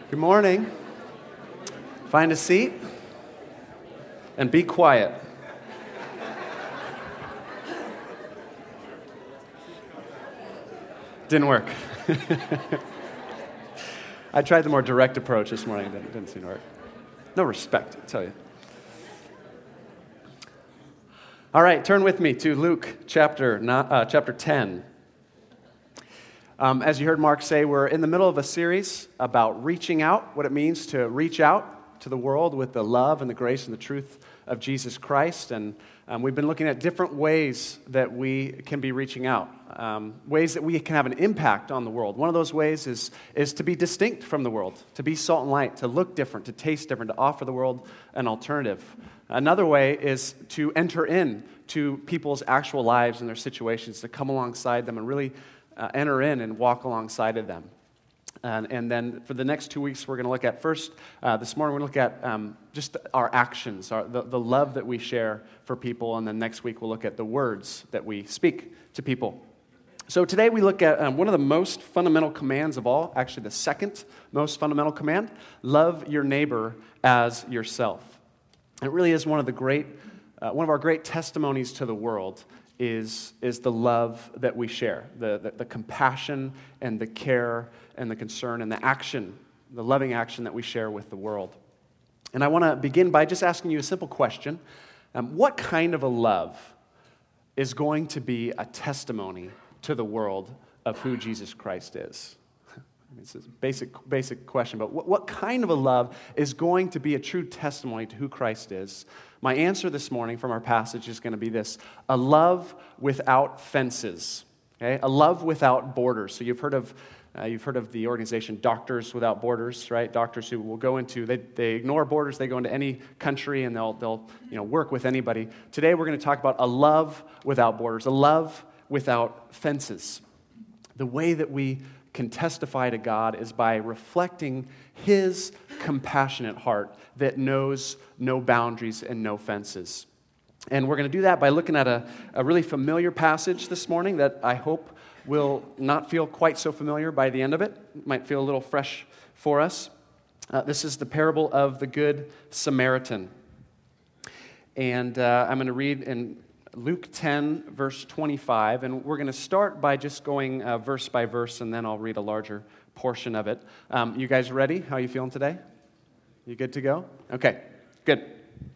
Good morning. Find a seat and be quiet. Didn't work. I tried the more direct approach this morning. It didn't seem to work. No respect, I tell you. All right, turn with me to Luke chapter 10. As you heard Mark say, we're in the middle of a series about reaching out, what it means to reach out to the world with the love and the grace and the truth of Jesus Christ. And we've been looking at different ways that we can be reaching out, ways that we can have an impact on the world. One of those ways is to be distinct from the world, to be salt and light, to look different, to taste different, to offer the world an alternative. Another way is to enter in to people's actual lives and their situations, to come alongside them and really enter in and walk alongside of them. And then for the next 2 weeks, we're going to look at first, this morning, we're going to look at just our actions, the love that we share for people. And then next week, we'll look at the words that we speak to people. So today we look at one of the most fundamental commands of all, actually the second most fundamental command, love your neighbor as yourself. It really is one of our great testimonies to the world is the love that we share, the compassion and the care and the concern and the action, the loving action that we share with the world. And I want to begin by just asking you a simple question. What kind of a love is going to be a testimony to the world of who Jesus Christ is? It's a basic question, but what kind of a love is going to be a true testimony to who Christ is? My answer this morning from our passage is going to be this: a love without fences, okay? A love without borders. So you've heard of the organization Doctors Without Borders, right? Doctors who will go into, they ignore borders, they go into any country and they'll work with anybody. Today we're going to talk about a love without borders, a love without fences. The way that we can testify to God is by reflecting His compassionate heart that knows no boundaries and no fences. And we're going to do that by looking at a really familiar passage this morning that I hope will not feel quite so familiar by the end of it. It might feel a little fresh for us. This is the parable of the Good Samaritan. And I'm going to read in Luke 10, verse 25, and we're going to start by just going verse by verse, and then I'll read a larger portion of it. You guys ready? How are you feeling today? You good to go? Okay, good.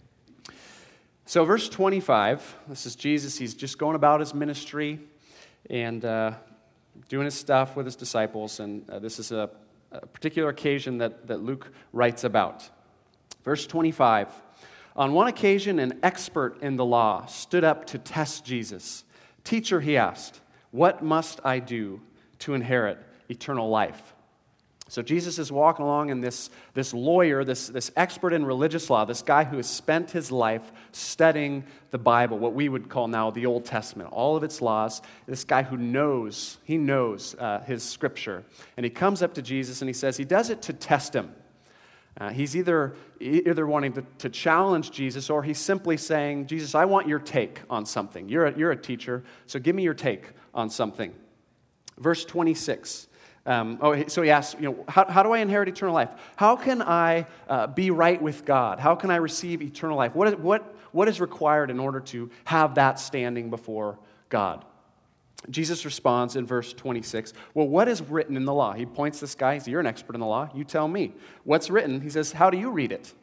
So verse 25, this is Jesus. He's just going about his ministry and doing his stuff with his disciples, and this is a particular occasion that Luke writes about. Verse 25. On one occasion, an expert in the law stood up to test Jesus. "Teacher," he asked, "what must I do to inherit eternal life?" So Jesus is walking along, and this lawyer, this expert in religious law, this guy who has spent his life studying the Bible, what we would call now the Old Testament, all of its laws, this guy who knows his scripture. And he comes up to Jesus and he says he does it to test him. He's either wanting to challenge Jesus, or he's simply saying, "Jesus, I want your take on something. You're a teacher, so give me your take on something." Verse 26. So he asks, how do I inherit eternal life? How can I be right with God? How can I receive eternal life? What is required in order to have that standing before God? Jesus responds in verse 26, "Well, what is written in the law?" He points this guy, he says, "You're an expert in the law, you tell me. What's written?" He says, "How do you read it?"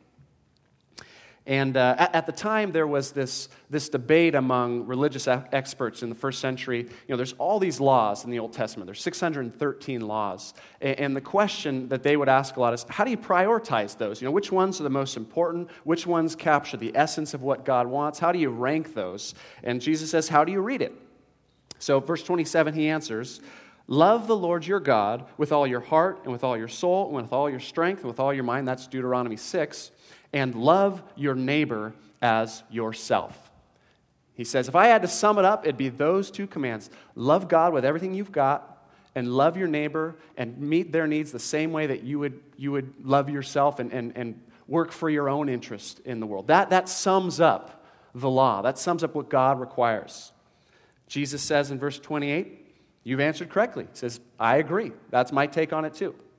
And at the time, there was this debate among religious experts in the first century. There's all these laws in the Old Testament. There's 613 laws. And the question that they would ask a lot is, how do you prioritize those? Which ones are the most important? Which ones capture the essence of what God wants? How do you rank those? And Jesus says, how do you read it? So verse 27, he answers, "Love the Lord your God with all your heart and with all your soul and with all your strength and with all your mind." That's Deuteronomy 6. "And love your neighbor as yourself." He says, if I had to sum it up, it'd be those two commands. Love God with everything you've got, and love your neighbor and meet their needs the same way that you would love yourself and work for your own interest in the world. That sums up the law. That sums up what God requires. Jesus says in verse 28, you've answered correctly. He says, I agree. That's my take on it too.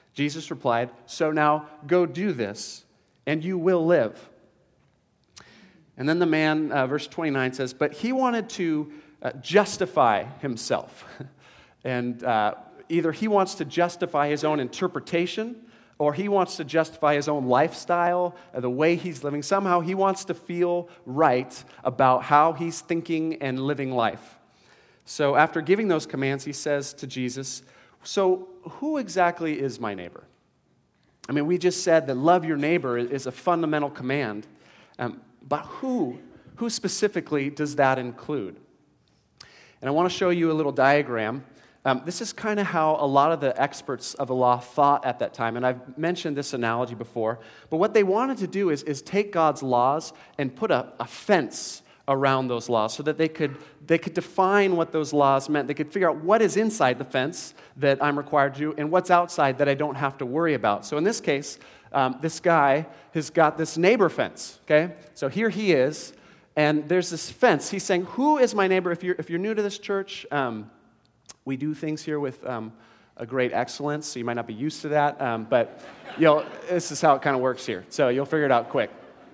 Jesus replied, "So now go do this, and you will live." And then the man, verse 29 says, but he wanted to justify himself. And either he wants to justify his own interpretation, or he wants to justify his own lifestyle, the way he's living. Somehow he wants to feel right about how he's thinking and living life. So after giving those commands, he says to Jesus, so who exactly is my neighbor? I mean, we just said that love your neighbor is a fundamental command. But who specifically does that include? And I want to show you a little diagram. This is kind of how a lot of the experts of the law thought at that time. And I've mentioned this analogy before. But what they wanted to do is take God's laws and put a fence around those laws so that they could define what those laws meant. They could figure out what is inside the fence that I'm required to do and what's outside that I don't have to worry about. So in this case, this guy has got this neighbor fence, okay? So here he is, and there's this fence. He's saying, who is my neighbor? If you're new to this church, we do things here with a great excellence, so you might not be used to that, but this is how it kind of works here. So you'll figure it out quick.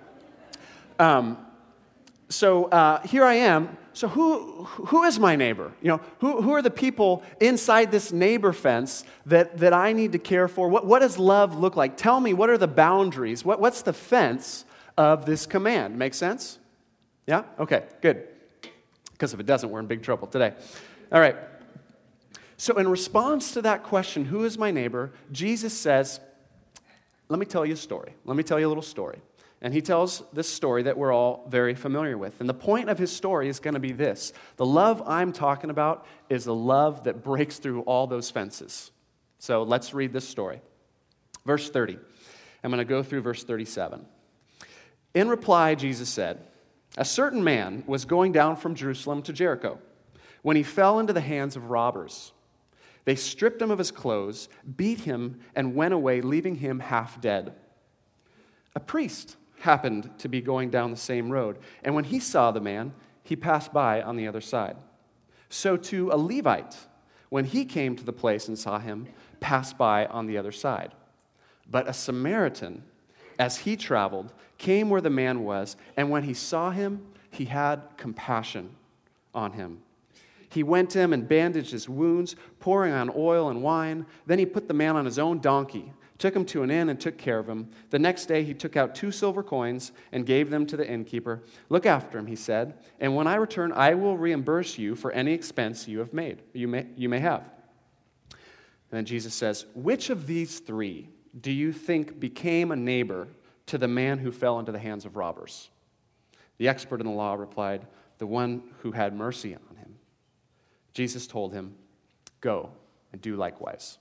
So here I am. So who is my neighbor? Who are the people inside this neighbor fence that I need to care for? What does love look like? Tell me, what are the boundaries? What's the fence of this command? Make sense? Yeah? Okay, good. Because if it doesn't, we're in big trouble today. All right. So in response to that question, who is my neighbor, Jesus says, let me tell you a story. Let me tell you a little story. And he tells this story that we're all very familiar with. And the point of his story is going to be this. The love I'm talking about is a love that breaks through all those fences. So let's read this story. Verse 30. I'm going to go through verse 37. In reply, Jesus said, a certain man was going down from Jerusalem to Jericho when he fell into the hands of robbers. They stripped him of his clothes, beat him, and went away, leaving him half dead. A priest happened to be going down the same road, and when he saw the man, he passed by on the other side. So too a Levite, when he came to the place and saw him, passed by on the other side. But a Samaritan, as he traveled, came where the man was, and when he saw him, he had compassion on him. He went to him and bandaged his wounds, pouring on oil and wine. Then he put the man on his own donkey, took him to an inn and took care of him. The next day he took out 2 silver coins and gave them to the innkeeper. Look after him, he said, and when I return, I will reimburse you for any expense you have made. You may have. And then Jesus says, which of these 3 do you think became a neighbor to the man who fell into the hands of robbers? The expert in the law replied, the one who had mercy on him. Jesus told him, go and do likewise.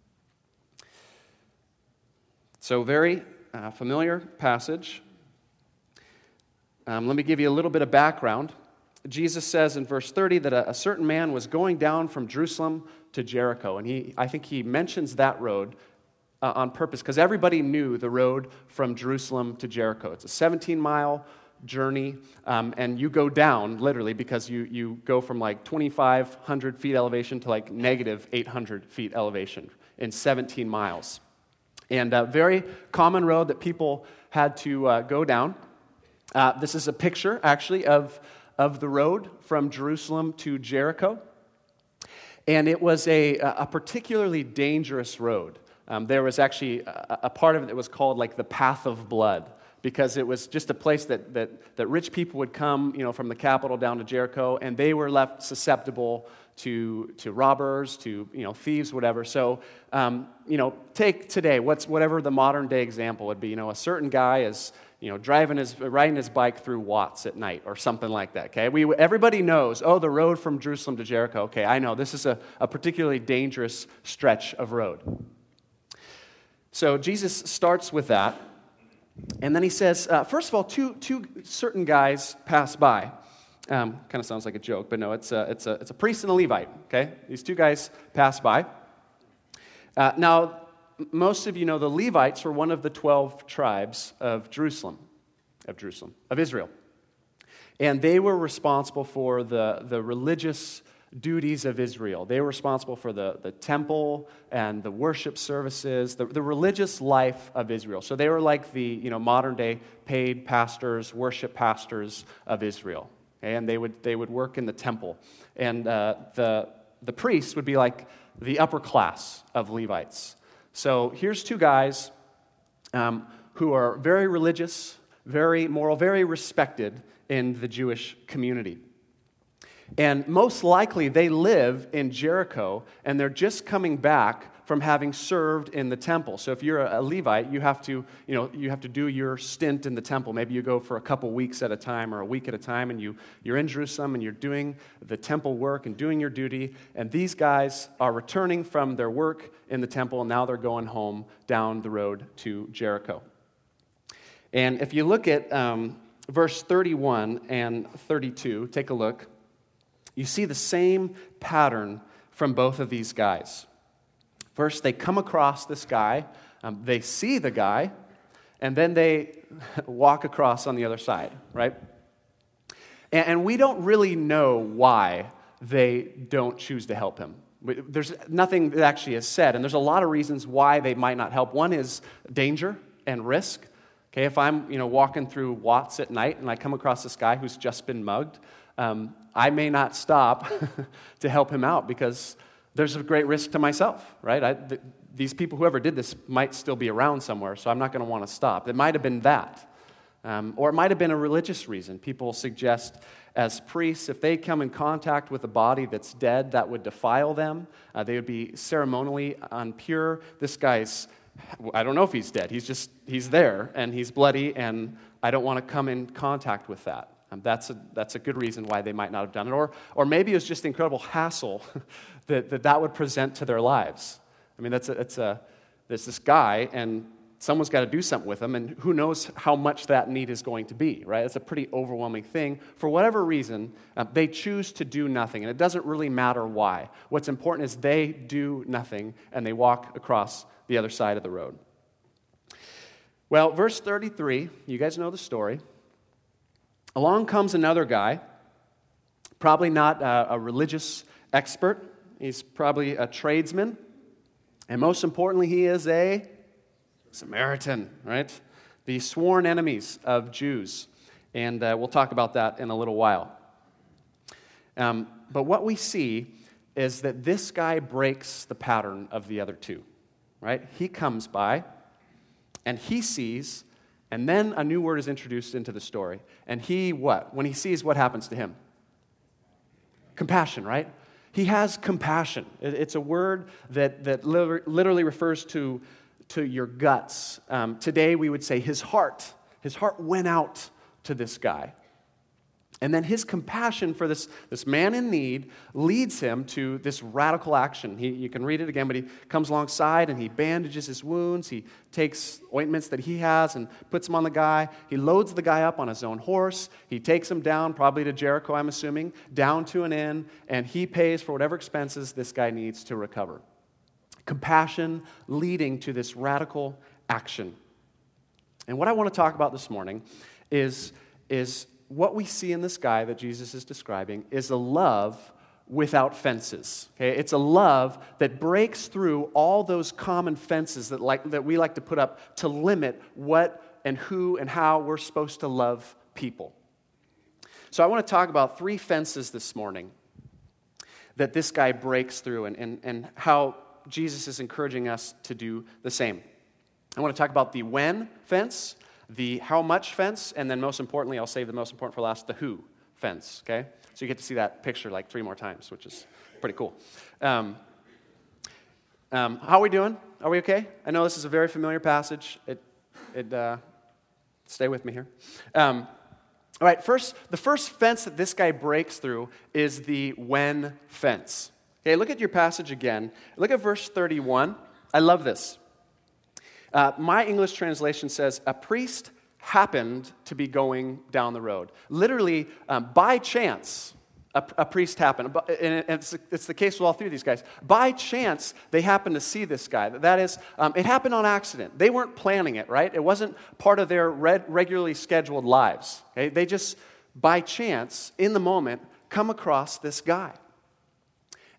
So very familiar passage. Let me give you a little bit of background. Jesus says in verse 30 that a certain man was going down from Jerusalem to Jericho. And I think he mentions that road on purpose because everybody knew the road from Jerusalem to Jericho. It's a 17-mile journey, and you go down literally because you go from like 2,500 feet elevation to like negative 800 feet elevation in 17 miles. And a very common road that people had to go down. This is a picture, actually, of the road from Jerusalem to Jericho. And it was a particularly dangerous road. There was actually a part of it that was called like the Path of Blood, because it was just a place that rich people would come, from the capital down to Jericho, and they were left susceptible to robbers, to thieves, whatever. So, take today, whatever the modern day example would be. A certain guy is riding his bike through Watts at night or something like that. Okay, everybody knows. Oh, the road from Jerusalem to Jericho. Okay, I know this is a particularly dangerous stretch of road. So Jesus starts with that. And then he says, first of all, two certain guys pass by. Kind of sounds like a joke, but no, it's a priest and a Levite. Okay, these 2 guys pass by. Now, most of you know the Levites were one of the 12 tribes of Israel, and they were responsible for the religious duties of Israel. They were responsible for the temple and the worship services, the religious life of Israel. So they were like the modern-day paid pastors, worship pastors of Israel. Okay? And they would work in the temple. And the priests would be like the upper class of Levites. So here's two guys who are very religious, very moral, very respected in the Jewish community. And most likely they live in Jericho, and they're just coming back from having served in the temple. So if you're a Levite, you have to do your stint in the temple. Maybe you go for a couple weeks at a time or a week at a time, and you're in Jerusalem and you're doing the temple work and doing your duty. And these guys are returning from their work in the temple, and now they're going home down the road to Jericho. And if you look at verse 31 and 32, take a look. You see the same pattern from both of these guys. First, they come across this guy, they see the guy, and then they walk across on the other side, right? And we don't really know why they don't choose to help him. There's nothing that actually is said, and there's a lot of reasons why they might not help. One is danger and risk. Okay, if I'm walking through Watts at night and I come across this guy who's just been mugged, I may not stop to help him out because there's a great risk to myself, right? These people, whoever did this, might still be around somewhere, so I'm not going to want to stop. It might have been that. Or it might have been a religious reason. People suggest as priests, if they come in contact with a body that's dead, that would defile them. They would be ceremonially impure. This guy's, I don't know if he's dead. He's there, and he's bloody, and I don't want to come in contact with that. That's a good reason why they might not have done it. Or maybe it was just incredible hassle that would present to their lives. I mean, there's this guy, and someone's got to do something with him, and who knows how much that need is going to be, right? It's a pretty overwhelming thing. For whatever reason, they choose to do nothing, and it doesn't really matter why. What's important is they do nothing, and they walk across the other side of the road. Well, verse 33, you guys know the story. Along comes another guy, probably not a religious expert. He's probably a tradesman. And most importantly, he is a Samaritan, right? The sworn enemies of Jews. And we'll talk about that in a little while. But what we see is that this guy breaks the pattern of the other two, right? He comes by, and he sees. And then a new word is introduced into the story. And he what? When he sees, what happens to him? Compassion, right? He has compassion. It's a word that literally refers to your guts. Today we would say his heart. His heart went out to this guy. And then his compassion for this man in need leads him to this radical action. You can read it again, but he comes alongside and he bandages his wounds. He takes ointments that he has and puts them on the guy. He loads the guy up on his own horse. He takes him down, probably to Jericho, I'm assuming, down to an inn, and he pays for whatever expenses this guy needs to recover. Compassion leading to this radical action. And what I want to talk about this morning is what we see in this guy that Jesus is describing is a love without fences. Okay? It's a love that breaks through all those common fences that we like to put up to limit what and who and how we're supposed to love people. So I want to talk about 3 fences this morning that this guy breaks through and how Jesus is encouraging us to do the same. I want to talk about the when fence, the how much fence, and then most importantly, I'll save the most important for last, the who fence, okay? So you get to see that picture like 3 more times, which is pretty cool. How are we doing? Are we okay? I know this is a very familiar passage. Stay with me here. All right, the first fence that this guy breaks through is the when fence. Okay, look at your passage again. Look at verse 31. I love this. My English translation says, a priest happened to be going down the road. Literally, by chance, a priest happened. And it's the case with all 3 of these guys. By chance, they happened to see this guy. That is, it happened on accident. They weren't planning it, right? It wasn't part of their regularly scheduled lives. Okay? They just, by chance, in the moment, come across this guy.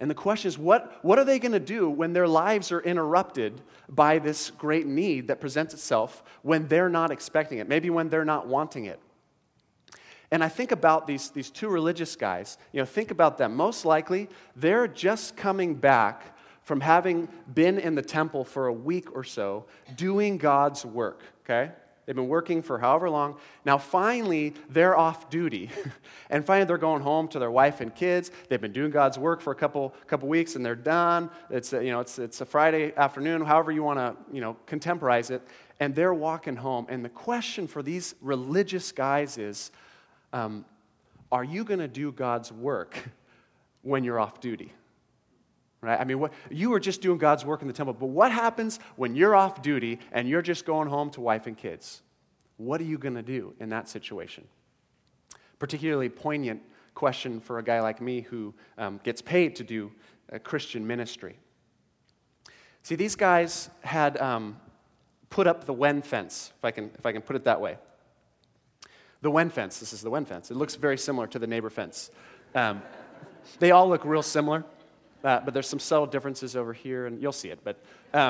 And the question is, what are they going to do when their lives are interrupted by this great need that presents itself when they're not expecting it, maybe when they're not wanting it? And I think about these two religious guys. Think about them. Most likely, they're just coming back from having been in the temple for a week or so doing God's work, okay? They've been working for however long. Now, finally, they're off duty. And finally, they're going home to their wife and kids. They've been doing God's work for a couple weeks, and they're done. It's a Friday afternoon, however you want to, contemporize it. And they're walking home. And the question for these religious guys is, are you going to do God's work when you're off duty? Right? I mean, you were just doing God's work in the temple, but what happens when you're off duty and you're just going home to wife and kids? What are you going to do in that situation? Particularly poignant question for a guy like me who gets paid to do a Christian ministry. See, these guys had put up the Wen fence, if I can put it that way. The Wen fence. This is the Wen fence. It looks very similar to the neighbor fence. They all look real similar. But there's some subtle differences over here, and you'll see it. But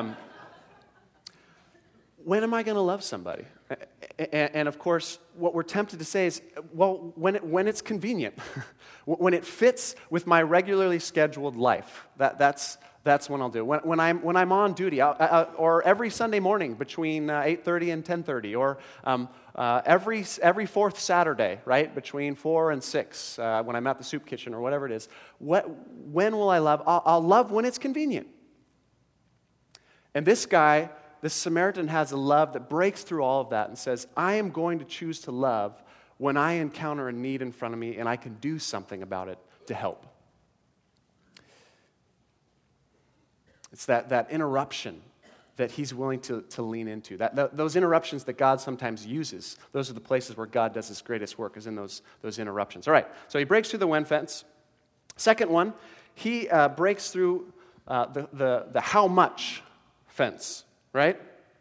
when am I going to love somebody? And of course, what we're tempted to say is, well, when it's convenient, when it fits with my regularly scheduled life. That's when I'll do it. When I'm on duty, or every Sunday morning between 8:30 and 10:30, or every fourth Saturday, right, between 4 and 6, when I'm at the soup kitchen or whatever it is. When will I love? I'll love when it's convenient. And this Samaritan has a love that breaks through all of that and says, I am going to choose to love when I encounter a need in front of me and I can do something about it to help. It's that interruption that he's willing to lean into. Those interruptions that God sometimes uses, those are the places where God does his greatest work, is in those interruptions. All right, so he breaks through the Wen fence. Second one, he breaks through the how much fence, right?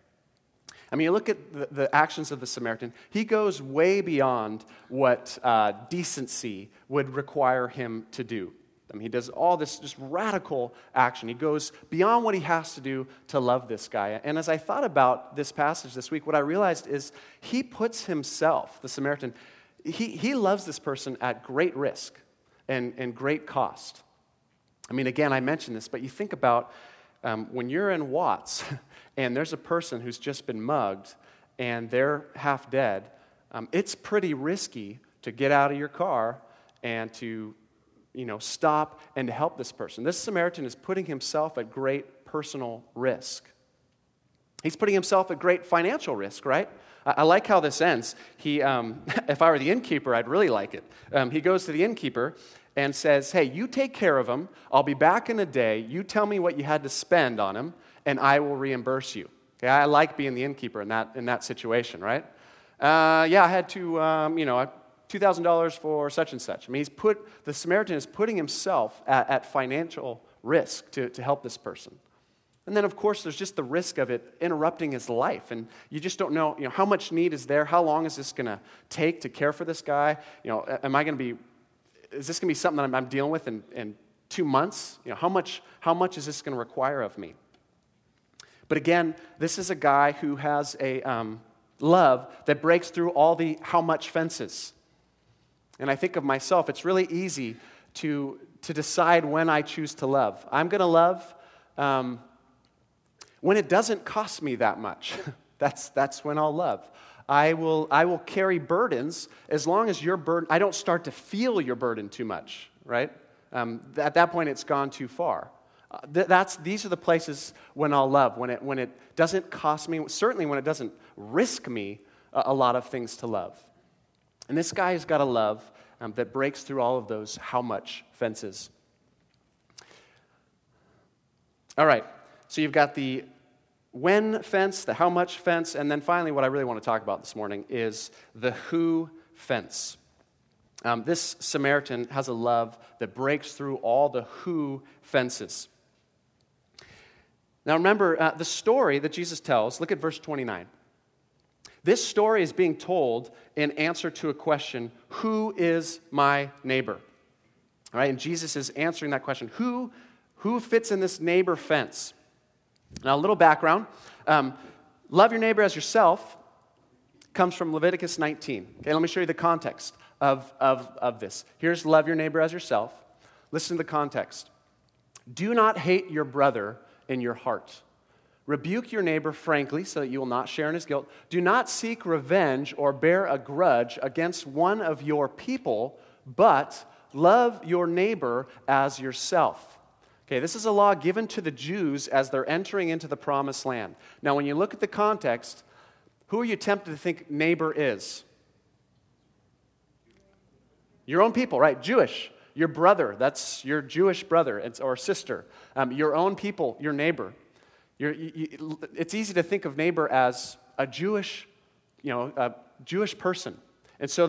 I mean, you look at the actions of the Samaritan. He goes way beyond what decency would require him to do. I mean, he does all this just radical action. He goes beyond what he has to do to love this guy. And as I thought about this passage this week, what I realized is he puts himself, the Samaritan, he loves this person at great risk and great cost. I mean, again, I mentioned this, but you think about when you're in Watts and there's a person who's just been mugged and they're half dead, it's pretty risky to get out of your car and to stop and to help this person. This Samaritan is putting himself at great personal risk. He's putting himself at great financial risk, right? I like how this ends. He, if I were the innkeeper, I'd really like it. He goes to the innkeeper and says, hey, you take care of him. I'll be back in a day. You tell me what you had to spend on him, and I will reimburse you. Okay, I like being the innkeeper in that situation, right? I had to, $2,000 for such and such. I mean, the Samaritan is putting himself at financial risk to help this person. And then, of course, there's just the risk of it interrupting his life. And you just don't know, how much need is there? How long is this going to take to care for this guy? Is this going to be something that I'm dealing with in 2 months? How much is this going to require of me? But again, this is a guy who has a love that breaks through all the how much fences. And I think of myself, it's really easy to decide when I choose to love. I'm going to love when it doesn't cost me that much. That's when I'll love. I will carry burdens as long as your burden, I don't start to feel your burden too much, right? At that point, it's gone too far. These are the places when I'll love, when it doesn't cost me, certainly when it doesn't risk me a lot of things to love. And this guy has got a love that breaks through all of those how much fences. All right, so you've got the when fence, the how much fence, and then finally what I really want to talk about this morning is the who fence. This Samaritan has a love that breaks through all the who fences. Now remember, the story that Jesus tells, look at verse 29. This story is being told in answer to a question, who is my neighbor? All right, and Jesus is answering that question. Who fits in this neighbor fence? Now, a little background. Love your neighbor as yourself comes from Leviticus 19. Okay, let me show you the context of this. Here's love your neighbor as yourself. Listen to the context. Do not hate your brother in your heart. Rebuke your neighbor frankly so that you will not share in his guilt. Do not seek revenge or bear a grudge against one of your people, but love your neighbor as yourself. Okay, this is a law given to the Jews as they're entering into the promised land. Now, when you look at the context, who are you tempted to think neighbor is? Your own people, right? Jewish. Your brother, that's your Jewish brother or sister. Your own people, your neighbor. It's easy to think of neighbor as a Jewish, a Jewish person. And so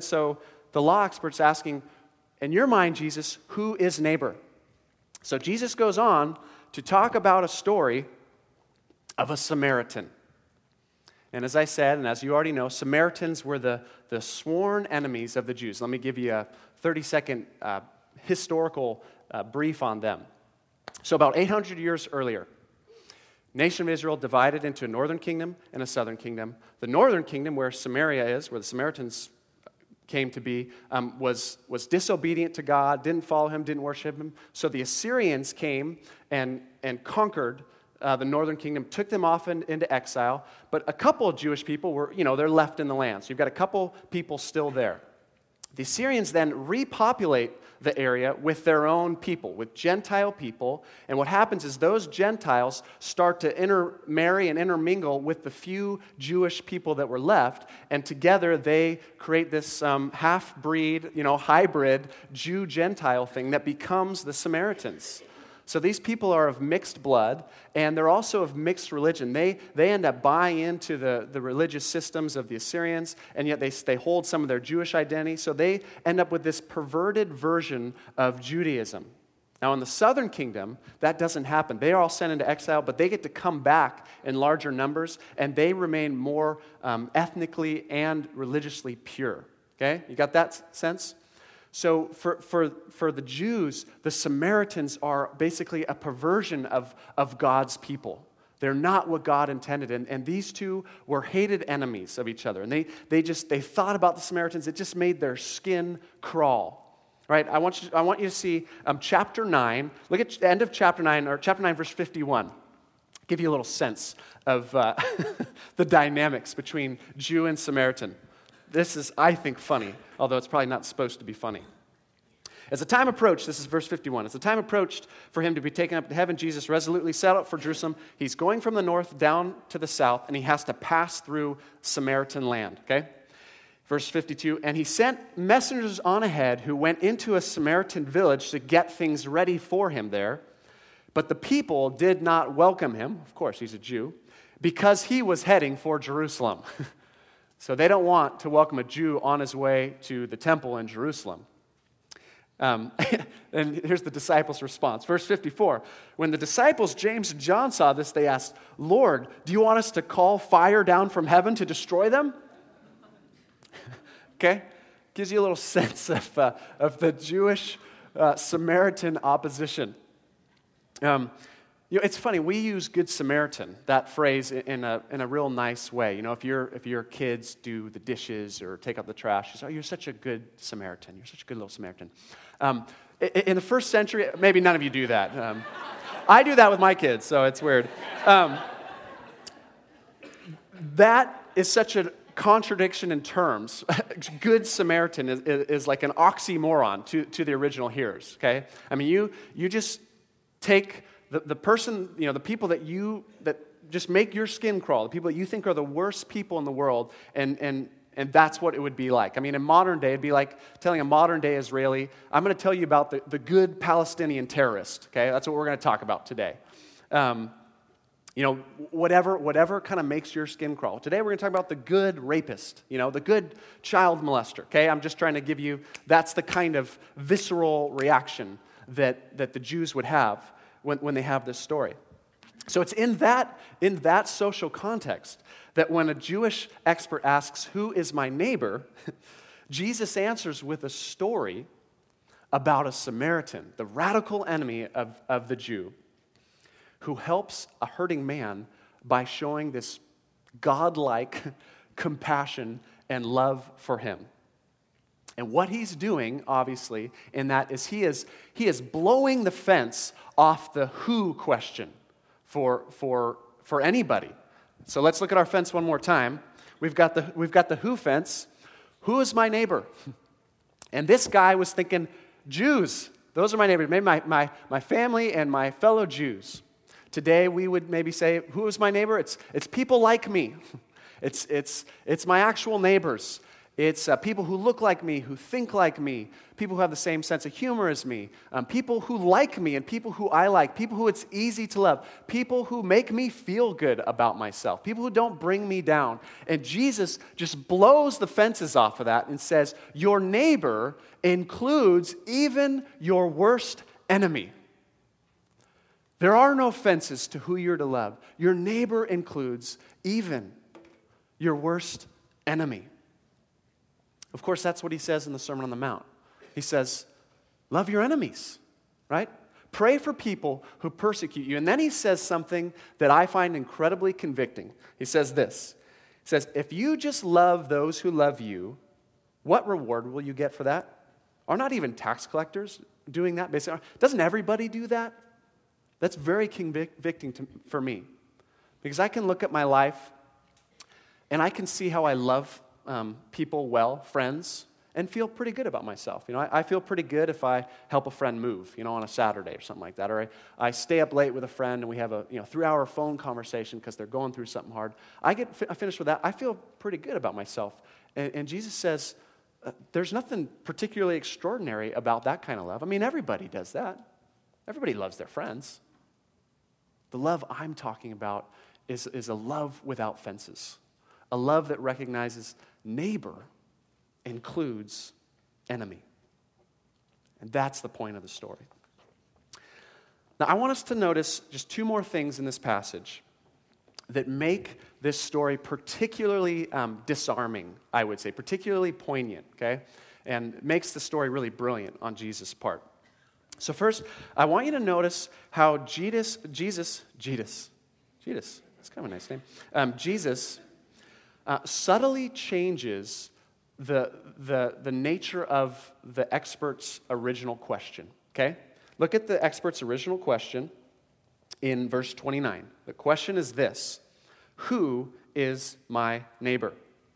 the law expert's asking, in your mind, Jesus, who is neighbor? So Jesus goes on to talk about a story of a Samaritan. And as I said, and as you already know, Samaritans were the sworn enemies of the Jews. Let me give you a 30-second historical brief on them. So about 800 years earlier, nation of Israel divided into a northern kingdom and a southern kingdom. The northern kingdom, where Samaria is, where the Samaritans came to be, was disobedient to God, didn't follow him, didn't worship him. So the Assyrians came and conquered the northern kingdom, took them off into exile. But a couple of Jewish people were, they're left in the land. So you've got a couple people still there. The Assyrians then repopulate the area with their own people, with Gentile people. And what happens is those Gentiles start to intermarry and intermingle with the few Jewish people that were left. And together they create this half-breed, hybrid Jew-Gentile thing that becomes the Samaritans. So these people are of mixed blood, and they're also of mixed religion. They end up buying into the religious systems of the Assyrians, and yet they hold some of their Jewish identity. So they end up with this perverted version of Judaism. Now, in the southern kingdom, that doesn't happen. They are all sent into exile, but they get to come back in larger numbers, and they remain more ethnically and religiously pure. Okay? You got that sense? So for the Jews, the Samaritans are basically a perversion of God's people. They're not what God intended. And these two were hated enemies of each other. And they thought about the Samaritans. It just made their skin crawl. Right? I want you to see chapter 9. Look at the end of chapter 9, or chapter 9, verse 51. Give you a little sense of the dynamics between Jew and Samaritan. This is, I think, funny, although it's probably not supposed to be funny. As the time approached, this is verse 51, as the time approached for him to be taken up to heaven, Jesus resolutely set out for Jerusalem. He's going from the north down to the south, and he has to pass through Samaritan land, okay? Verse 52, and he sent messengers on ahead who went into a Samaritan village to get things ready for him there. But the people did not welcome him, of course, he's a Jew, because he was heading for Jerusalem. So they don't want to welcome a Jew on his way to the temple in Jerusalem. And here's the disciples' response. Verse 54, when the disciples, James and John, saw this, they asked, Lord, do you want us to call fire down from heaven to destroy them? Okay? Gives you a little sense of the Jewish Samaritan opposition. It's funny, we use Good Samaritan, that phrase, in a real nice way. If your kids do the dishes or take out the trash, you say, oh, you're such a good Samaritan. You're such a good little Samaritan. In the first century, maybe none of you do that. I do that with my kids, so it's weird. That is such a contradiction in terms. Good Samaritan is like an oxymoron to the original hearers, okay? I mean, you just take the person, the people that just make your skin crawl, the people that you think are the worst people in the world, and that's what it would be like. I mean, in modern day, it'd be like telling a modern day Israeli, I'm going to tell you about the good Palestinian terrorist, okay? That's what we're going to talk about today. Whatever kind of makes your skin crawl. Today we're going to talk about the good rapist, the good child molester, okay? I'm just trying to give you, that's the kind of visceral reaction that the Jews would have when they have this story. So it's in that social context that when a Jewish expert asks, who is my neighbor, Jesus answers with a story about a Samaritan, the radical enemy of the Jew, who helps a hurting man by showing this godlike compassion and love for him. And what he's doing, obviously, in that is he is blowing the fence off the who question for anybody. So let's look at our fence one more time. We've got the who fence. Who is my neighbor? And this guy was thinking, Jews. Those are my neighbors. Maybe my family and my fellow Jews. Today we would maybe say, who is my neighbor? It's people like me. It's my actual neighbors. It's people who look like me, who think like me, people who have the same sense of humor as me, people who like me and people who I like, people who it's easy to love, people who make me feel good about myself, people who don't bring me down. And Jesus just blows the fences off of that and says, your neighbor includes even your worst enemy. There are no fences to who you're to love. Your neighbor includes even your worst enemy. Of course, that's what he says in the Sermon on the Mount. He says, love your enemies, right? Pray for people who persecute you. And then he says something that I find incredibly convicting. He says this. He says, if you just love those who love you, what reward will you get for that? Are not even tax collectors doing that? Basically, doesn't everybody do that? That's very convicting for me. Because I can look at my life and I can see how I love people well, friends, and feel pretty good about myself. I feel pretty good if I help a friend move, on a Saturday or something like that. Or I stay up late with a friend and we have a 3-hour phone conversation because they're going through something hard. I finish with that. I feel pretty good about myself. And Jesus says, there's nothing particularly extraordinary about that kind of love. I mean, everybody does that. Everybody loves their friends. The love I'm talking about is a love without fences. A love that recognizes neighbor includes enemy. And that's the point of the story. Now, I want us to notice just 2 more things in this passage that make this story particularly disarming, I would say, particularly poignant, okay? And makes the story really brilliant on Jesus' part. So first, I want you to notice how Jesus, that's kind of a nice name, Jesus subtly changes the nature of the expert's original question, okay? Look at the expert's original question in verse 29. The question is this: who is my neighbor?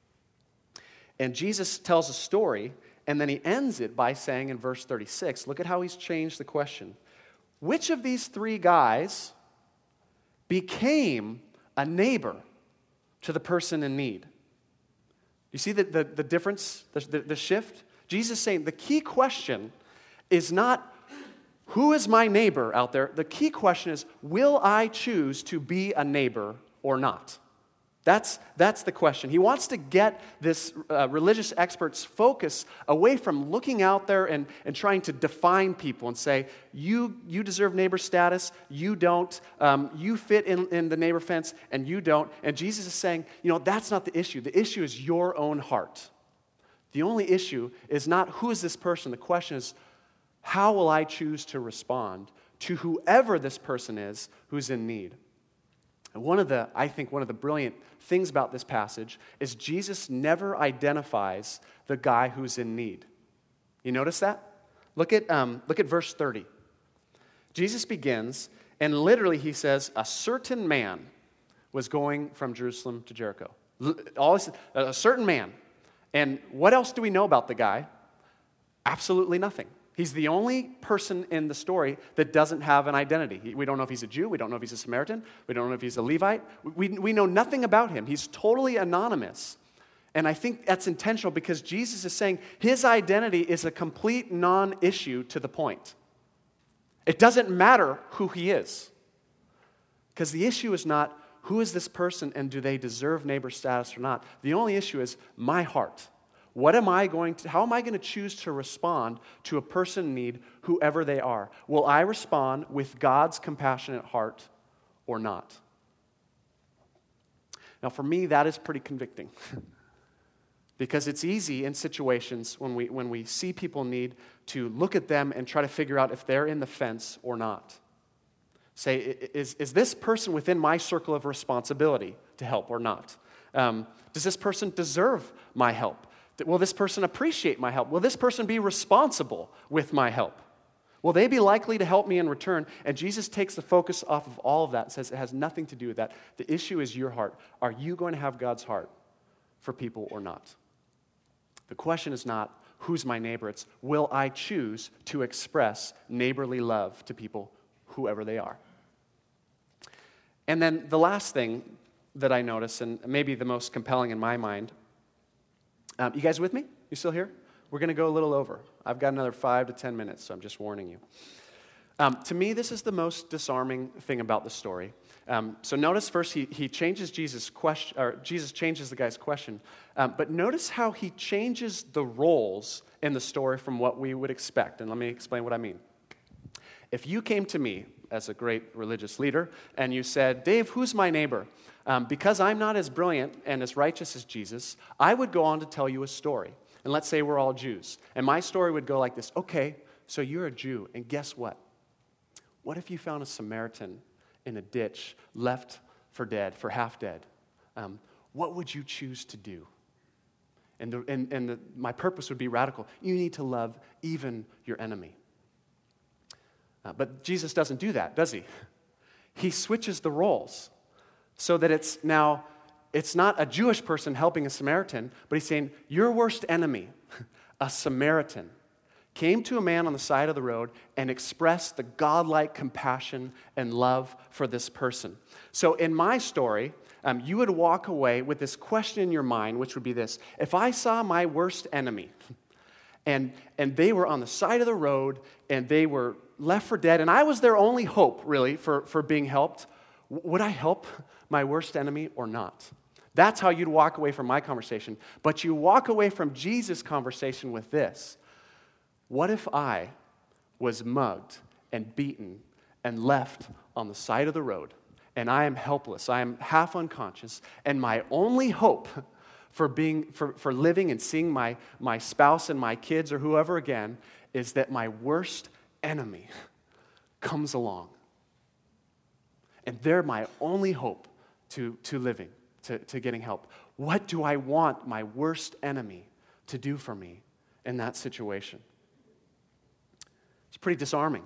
And Jesus tells a story, and then he ends it by saying in verse 36, look at how he's changed the question. Which of these 3 guys became a neighbor to the person in need? You see the difference, the shift? Jesus is saying the key question is not who is my neighbor out there. The key question is, will I choose to be a neighbor or not? That's the question. He wants to get this religious expert's focus away from looking out there and trying to define people and say, you deserve neighbor status, you don't, you fit in the neighbor fence, and you don't. And Jesus is saying, that's not the issue. The issue is your own heart. The only issue is not who is this person. The question is, how will I choose to respond to whoever this person is who's in need? And I think one of the brilliant things about this passage is Jesus never identifies the guy who's in need. You notice that? Look at verse 30. Jesus begins, and literally he says, a certain man was going from Jerusalem to Jericho. A certain man. And what else do we know about the guy? Absolutely nothing. He's the only person in the story that doesn't have an identity. We don't know if he's a Jew. We don't know if he's a Samaritan. We don't know if he's a Levite. We know nothing about him. He's totally anonymous. And I think that's intentional because Jesus is saying his identity is a complete non-issue to the point. It doesn't matter who he is. Because the issue is not who is this person and do they deserve neighbor status or not. The only issue is my heart. How am I going to choose to respond to a person in need, whoever they are? Will I respond with God's compassionate heart or not? Now, for me, that is pretty convicting. Because it's easy in situations when we see people in need to look at them and try to figure out if they're in the fence or not. Say, is this person within my circle of responsibility to help or not? Does this person deserve my help? Will this person appreciate my help? Will this person be responsible with my help? Will they be likely to help me in return? And Jesus takes the focus off of all of that and says it has nothing to do with that. The issue is your heart. Are you going to have God's heart for people or not? The question is not, who's my neighbor? It's, will I choose to express neighborly love to people, whoever they are? And then the last thing that I notice, and maybe the most compelling in my mind, you guys with me? You still here? We're going to go a little over. I've got another 5 to 10 minutes, so I'm just warning you. To me, this is the most disarming thing about the story. So notice first he changes Jesus' question, or Jesus changes the guy's question. But notice how he changes the roles in the story from what we would expect. And let me explain what I mean. If you came to me as a great religious leader and you said, Dave, who's my neighbor? Because I'm not as brilliant and as righteous as Jesus, I would go on to tell you a story. And let's say we're all Jews. And my story would go like this. Okay, so you're a Jew, and guess what? What if you found a Samaritan in a ditch, left for dead, for half dead? What would you choose to do? And my purpose would be radical. You need to love even your enemy. But Jesus doesn't do that, does he? He switches the roles so that it's not a Jewish person helping a Samaritan, but he's saying, your worst enemy, a Samaritan, came to a man on the side of the road and expressed the godlike compassion and love for this person. So in my story, you would walk away with this question in your mind, which would be this: if I saw my worst enemy, and they were on the side of the road, and they were left for dead, and I was their only hope, really, for being helped, would I help my worst enemy or not? That's how you'd walk away from my conversation. But you walk away from Jesus' conversation with this: what if I was mugged and beaten and left on the side of the road, and I am helpless, I am half unconscious, and my only hope for living and seeing my spouse and my kids or whoever again is that my worst enemy comes along. And they're my only hope to living, to getting help. What do I want my worst enemy to do for me in that situation? It's pretty disarming.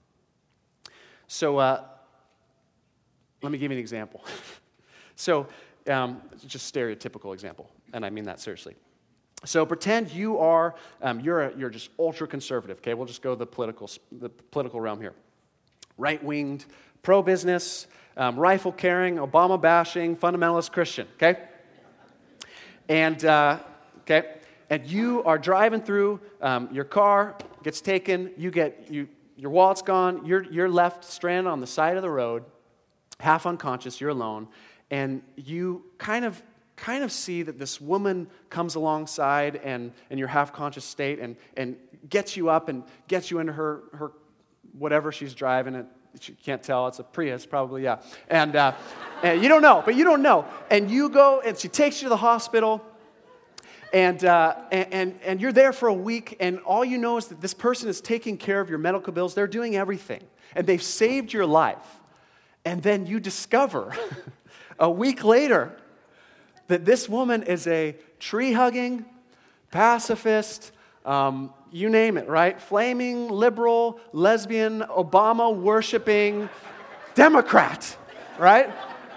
So let me give you an example. So just stereotypical example, and I mean that seriously. So pretend you are you're just ultra conservative. Okay, we'll just go the political realm here. Right-winged, pro-business, rifle carrying, Obama bashing, fundamentalist Christian. Okay, and you are driving through. Your car gets taken. Your wallet's gone. You're left stranded on the side of the road, half unconscious. You're alone, and you kind of see that this woman comes alongside and in your half-conscious state and gets you up and gets you into her whatever she's driving. You can't tell. It's a Prius, probably, yeah. And you don't know, but you don't know. And you go, and she takes you to the hospital, and you're there for a week, and all you know is that this person is taking care of your medical bills. They're doing everything, and they've saved your life. And then you discover a week later that this woman is a tree-hugging, pacifist, you name it, right? Flaming, liberal, lesbian, Obama-worshiping Democrat, right?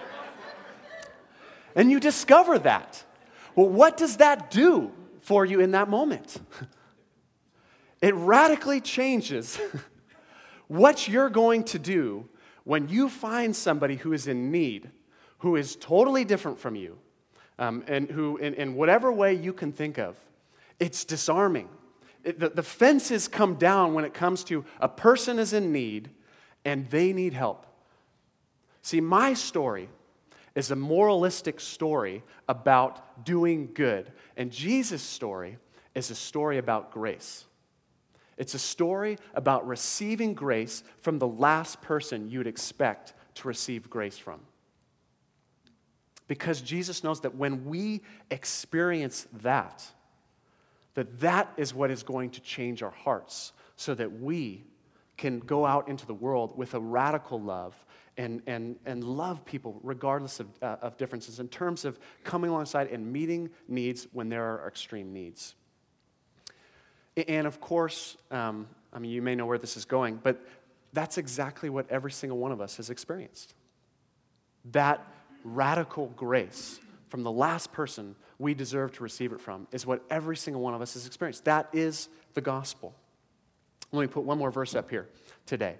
And you discover that. Well, what does that do for you in that moment? It radically changes what you're going to do when you find somebody who is in need, who is totally different from you, and who, in whatever way you can think of. It's disarming. The fences come down when it comes to a person is in need and they need help. See, my story is a moralistic story about doing good. And Jesus' story is a story about grace. It's a story about receiving grace from the last person you'd expect to receive grace from. Because Jesus knows that when we experience that is what is going to change our hearts so that we can go out into the world with a radical love and love people regardless of differences in terms of coming alongside and meeting needs when there are extreme needs. And of course, you may know where this is going, but that's exactly what every single one of us has experienced. That radical grace from the last person we deserve to receive it from is what every single one of us has experienced. That is the gospel. Let me put one more verse up here today.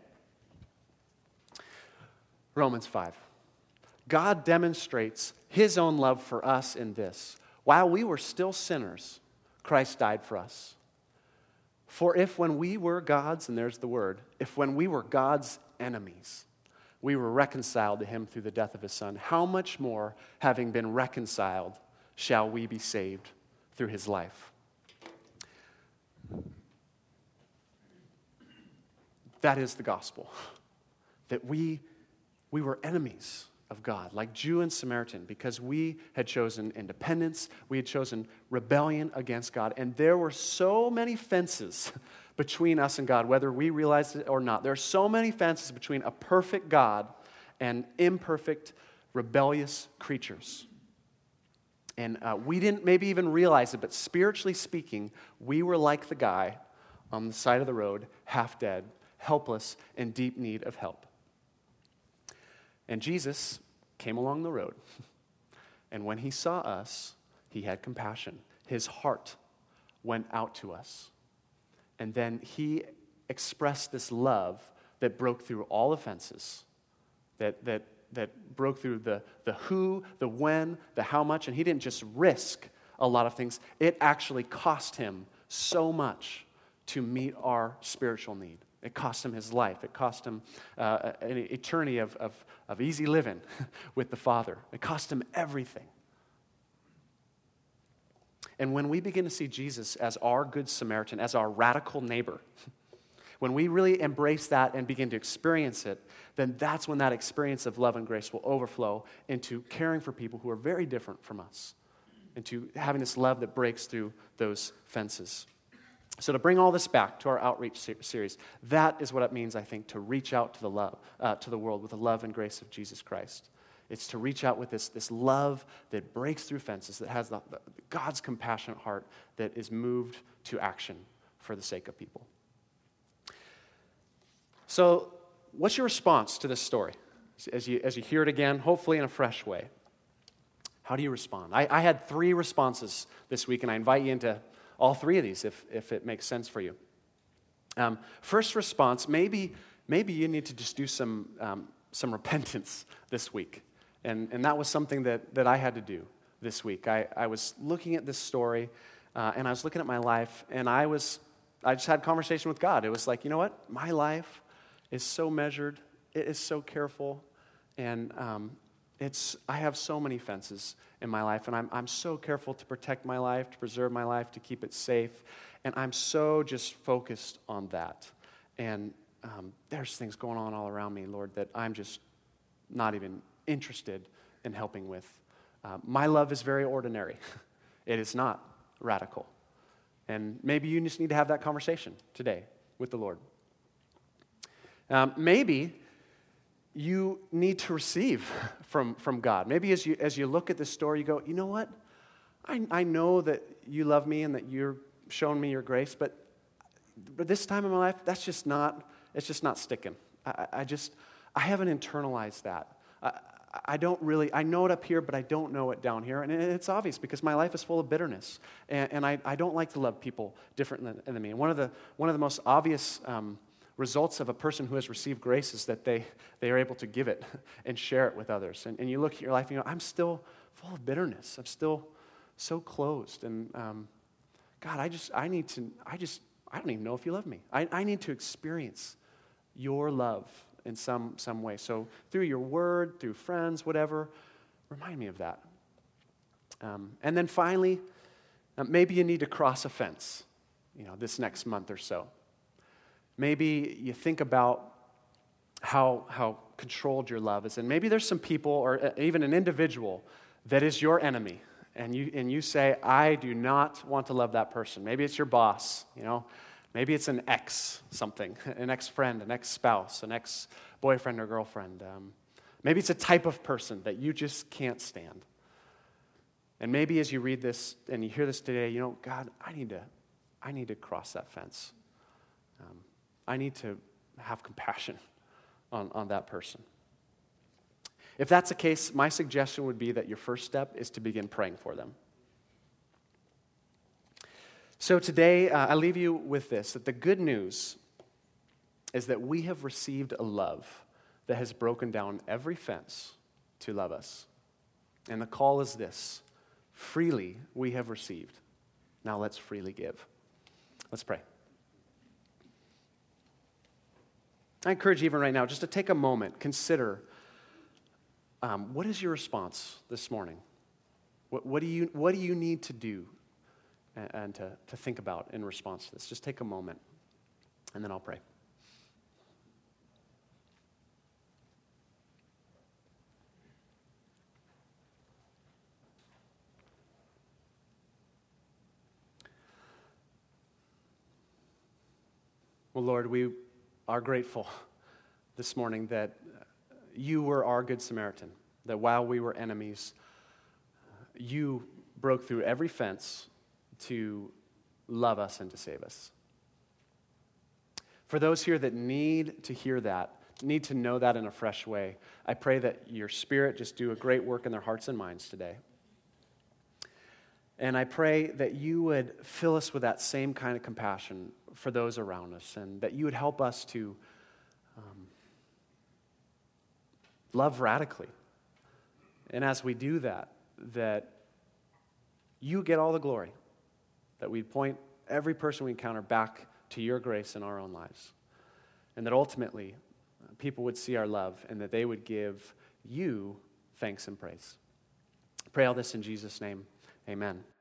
Romans 5. God demonstrates his own love for us in this. While we were still sinners, Christ died for us. For if when we were God's, and there's the word, if when we were God's enemies, we were reconciled to him through the death of his Son, how much more, having been reconciled, shall we be saved through his life? That is the gospel. That we were enemies of God, like Jew and Samaritan, because we had chosen independence, we had chosen rebellion against God, and there were so many fences between us and God, whether we realized it or not. There are so many fences between a perfect God and imperfect, rebellious creatures. And we didn't maybe even realize it, but spiritually speaking, we were like the guy on the side of the road, half dead, helpless, in deep need of help. And Jesus came along the road, and when he saw us, he had compassion. His heart went out to us. And then he expressed this love that broke through all offenses, that broke through the who, the when, the how much, and he didn't just risk a lot of things. It actually cost him so much to meet our spiritual need. It cost him his life. It cost him an eternity of easy living with the Father. It cost him everything. And when we begin to see Jesus as our good Samaritan, as our radical neighbor, when we really embrace that and begin to experience it, then that's when that experience of love and grace will overflow into caring for people who are very different from us, into having this love that breaks through those fences. So to bring all this back to our outreach series, that is what it means, I think, to reach out to the world with the love and grace of Jesus Christ. It's to reach out with this love that breaks through fences, that has God's compassionate heart that is moved to action for the sake of people. So what's your response to this story? As you hear it again, hopefully in a fresh way, how do you respond? I had 3 responses this week, and I invite you into all 3 of these if it makes sense for you. First response, maybe you need to just do some repentance this week. And that was something that I had to do this week. I was looking at this story, and I was looking at my life, and I just had a conversation with God. It was like, you know what? My life is so measured. It is so careful, and I have so many fences in my life, and I'm so careful to protect my life, to preserve my life, to keep it safe, and I'm so just focused on that. And there's things going on all around me, Lord, that I'm just not even interested in helping with. My love is very ordinary. It is not radical. And maybe you just need to have that conversation today with the Lord. Maybe you need to receive from God. Maybe as you look at this story, you go, you know what? I know that you love me and that you're showing me your grace, but this time in my life, it's just not sticking. I haven't internalized that. I know it up here, but I don't know it down here. And it's obvious because my life is full of bitterness. And I don't like to love people different than me. And one of the most obvious results of a person who has received grace is that they are able to give it and share it with others. And you look at your life and you go, I'm still full of bitterness. I'm still so closed. And God, I don't even know if you love me. I need to experience your love in some way. So through your word, through friends, whatever, remind me of that. And then finally, maybe you need to cross a fence, this next month or so. Maybe you think about how controlled your love is, and maybe there's some people or even an individual that is your enemy, and you say, I do not want to love that person. Maybe it's your boss, Maybe it's an ex something, an ex-friend, an ex-spouse, an ex-boyfriend or girlfriend. Maybe it's a type of person that you just can't stand. And maybe as you read this and you hear this today, God, I need to cross that fence. I need to have compassion on that person. If that's the case, my suggestion would be that your first step is to begin praying for them. So today, I leave you with this, that the good news is that we have received a love that has broken down every fence to love us. And the call is this: freely we have received. Now let's freely give. Let's pray. I encourage you even right now just to take a moment, consider what is your response this morning? What do you need to do and to think about in response to this? Just take a moment, and then I'll pray. Well, Lord, we are grateful this morning that you were our Good Samaritan, that while we were enemies, you broke through every fence to love us and to save us. For those here that need to hear that, need to know that in a fresh way, I pray that your Spirit just do a great work in their hearts and minds today. And I pray that you would fill us with that same kind of compassion for those around us, and that you would help us to love radically. And as we do that, that you get all the glory, that we point every person we encounter back to your grace in our own lives, and that ultimately people would see our love and that they would give you thanks and praise. I pray all this in Jesus' name. Amen.